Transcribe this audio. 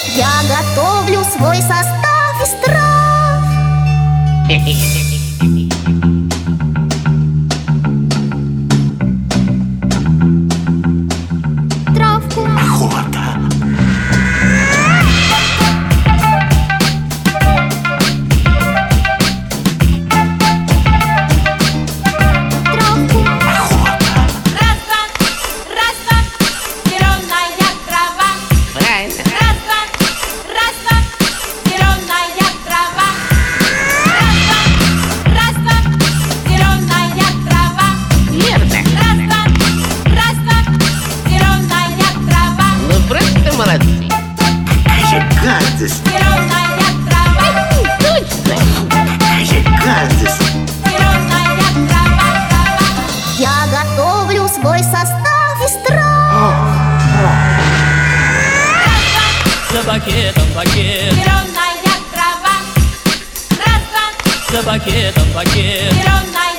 Я готовлю свой состав из трав. Травку. Охота. Травку. Охота. Раз-два, зеленая трава. Правильно. Раз-два, зеленая трава. Раз-два, зеленая трава. Верно. Раз-два, зеленая трава. Ну просто молодцы. Какая гадость. Зеленая трава. Точно. Какая гадость. Зеленая трава. Я готовлю свой состав из трав. За пакетом пакет, Зеленая трава. Раз-два, за пакетом пакет. зеленая